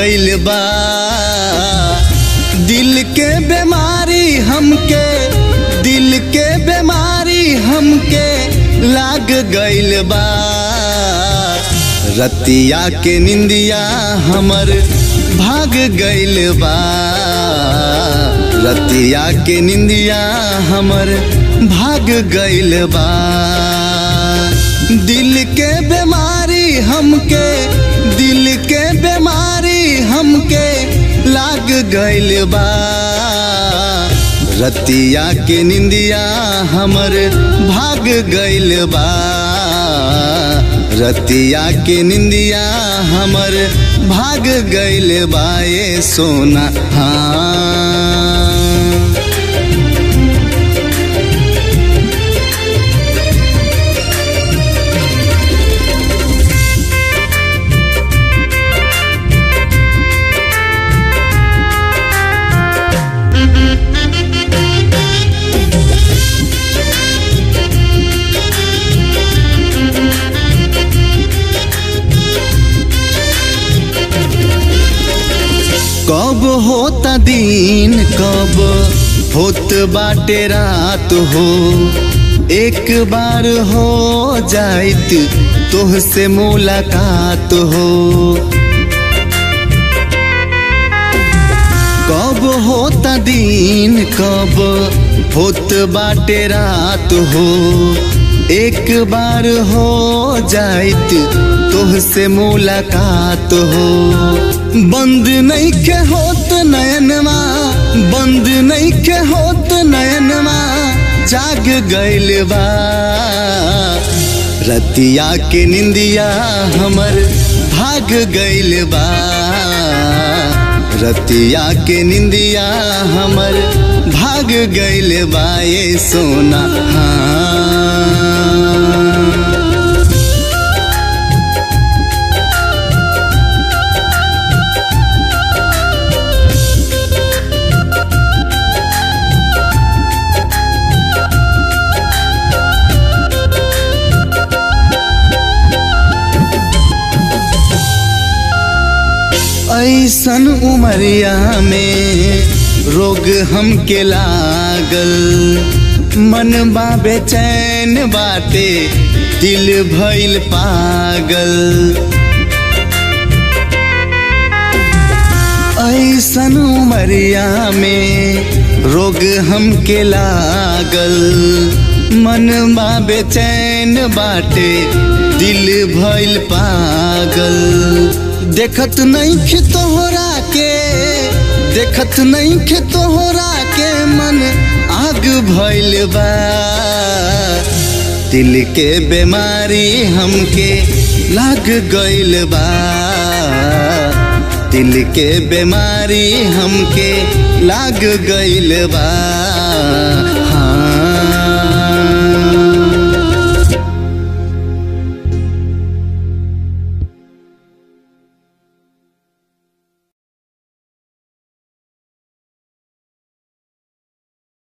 गइल बा दिल के बीमारी हमके, दिल के बीमारी हमके लाग गइल बा। रतिया के निंदिया हमर भाग गइल बा, रतिया के निंदिया हमर भाग गइल बा। दिल के बीमारी हमके, दिल के बीमारी हमके लाग गइल बा। रतिया के निंदिया हमर भाग गइल बा, रतिया के निंदिया हमर भाग गइल बा ये सोना। हाँ कब होता दिन, कब होत बाटे रात हो। एक बार हो जाइत तोहसे मुलाकात हो। कब होता दिन, कब होत बाटे रात हो। एक बार हो जाइत तोहसे मुलाकात हो। बंद नहीं के होत नयनमा, बंद नहीं के होत नयनमा जाग गइल बा। रतिया के निंदिया हमर भाग गइल बा, रतिया के निंदिया हमर भाग गइल बा ये सोना। हाँ ऐसन उमरिया में रोग हमके लागल। मन बा बेचैन बाटे दिल भइल पागल। ऐसन उमरिया में रोग हमके लागल। मन बा बेचैन बाटे दिल भइल पागल। देखत नहीं खे तोहरा के, देखत नहीं खे तोहरा के मन आग भइल बा। दिल के बीमारी हमके लाग गइल बा, दिल के बीमारी हमके लाग गइल बा।